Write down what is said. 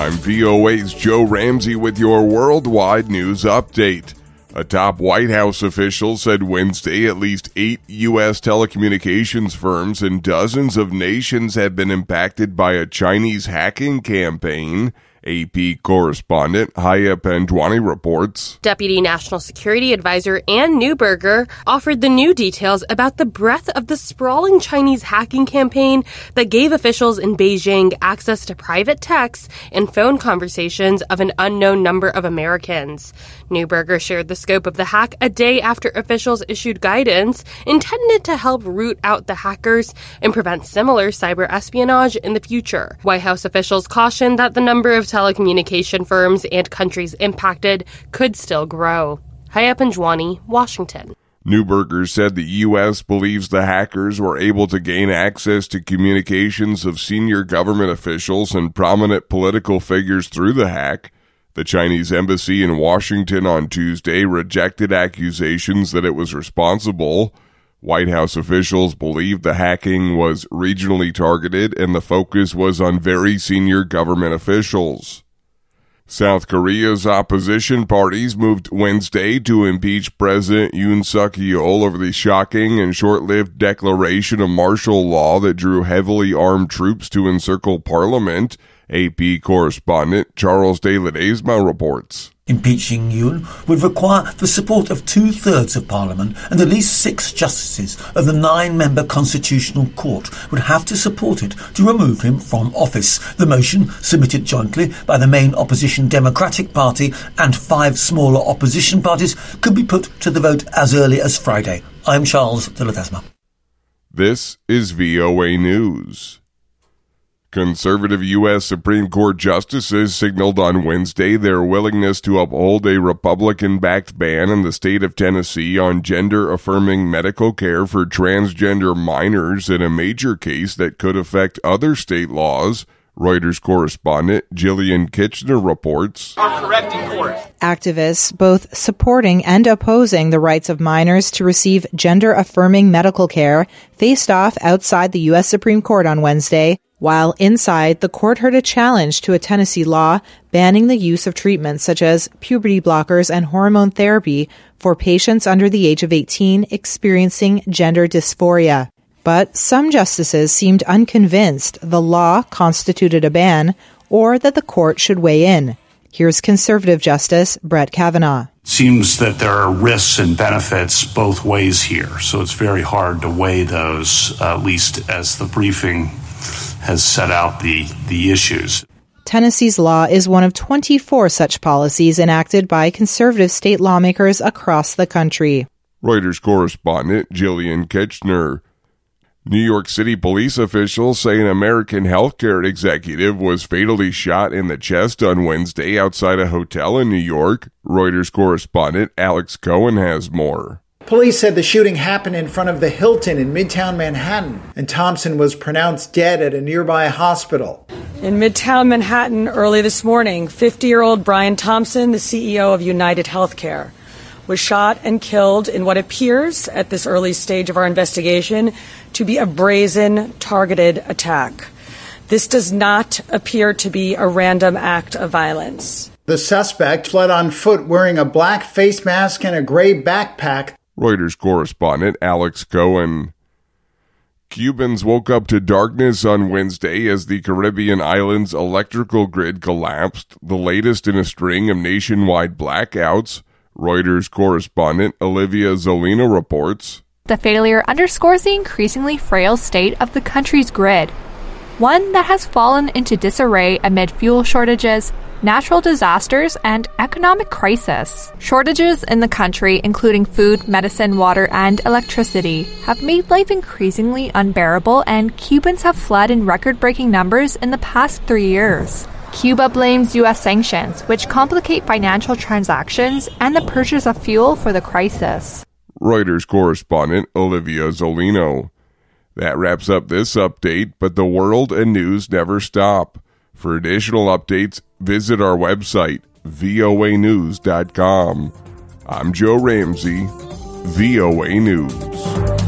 I'm VOA's Joe Ramsey with your worldwide news update. A top White House official said Wednesday at least 8 U.S. telecommunications firms in dozens of nations have been impacted by a Chinese hacking campaign. AP correspondent Haya Pandwani reports. Deputy National Security Advisor Ann Neuberger offered the new details about the breadth of the sprawling Chinese hacking campaign that gave officials in Beijing access to private texts and phone conversations of an unknown number of Americans. Neuberger shared the scope of the hack a day after officials issued guidance intended to help root out the hackers and prevent similar cyber espionage in the future. White House officials cautioned that the number of telecommunication firms and countries impacted could still grow. Haya Pandwani, Washington. Neuberger said the U.S. believes the hackers were able to gain access to communications of senior government officials and prominent political figures through the hack. The Chinese embassy in Washington on Tuesday rejected accusations that it was responsible. White House officials believe the hacking was regionally targeted and the focus was on very senior government officials. South Korea's opposition parties moved Wednesday to impeach President Yoon Suk-yeol over the shocking and short-lived declaration of martial law that drew heavily armed troops to encircle parliament. AP correspondent Charles de Ledesma reports. Impeaching Yoon would require the support of 2/3 of Parliament, and at least 6 justices of the 9-member Constitutional Court would have to support it to remove him from office. The motion, submitted jointly by the main opposition Democratic Party and 5 smaller opposition parties, could be put to the vote as early as Friday. I'm Charles de Ledesma. This is VOA News. Conservative U.S. Supreme Court justices signaled on Wednesday their willingness to uphold a Republican-backed ban in the state of Tennessee on gender-affirming medical care for transgender minors in a major case that could affect other state laws. Reuters correspondent Jillian Kitchener reports. Activists, both supporting and opposing the rights of minors to receive gender-affirming medical care, faced off outside the U.S. Supreme Court on Wednesday, while inside, the court heard a challenge to a Tennessee law banning the use of treatments such as puberty blockers and hormone therapy for patients under the age of 18 experiencing gender dysphoria. But some justices seemed unconvinced the law constituted a ban or that the court should weigh in. Here's conservative Justice Brett Kavanaugh. It seems that there are risks and benefits both ways here, so it's very hard to weigh those, at least as the briefing has set out the issues. Tennessee's law is one of 24 such policies enacted by conservative state lawmakers across the country. Reuters correspondent Jillian Kitchener. New York City police officials say an American healthcare executive was fatally shot in the chest on Wednesday outside a hotel in New York. Reuters correspondent Alex Cohen has more. Police said the shooting happened in front of the Hilton in Midtown Manhattan, and Thompson was pronounced dead at a nearby hospital. In Midtown Manhattan early this morning, 50-year-old Brian Thompson, the CEO of United Healthcare, was shot and killed in what appears, at this early stage of our investigation, to be a brazen, targeted attack. This does not appear to be a random act of violence. The suspect fled on foot wearing a black face mask and a gray backpack. Reuters correspondent Alex Cohen. Cubans woke up to darkness on Wednesday as the Caribbean island's electrical grid collapsed, the latest in a string of nationwide blackouts. Reuters correspondent Olivia Zolino reports. The failure underscores the increasingly frail state of the country's grid, one that has fallen into disarray amid fuel shortages, natural disasters, and economic crisis. Shortages in the country, including food, medicine, water, and electricity, have made life increasingly unbearable, and Cubans have fled in record-breaking numbers in the past 3 years. Cuba blames U.S. sanctions, which complicate financial transactions and the purchase of fuel for the crisis. Reuters correspondent Olivia Zolino. That wraps up this update, but the world and news never stop. For additional updates, visit our website, voanews.com. I'm Joe Ramsey, VOA News.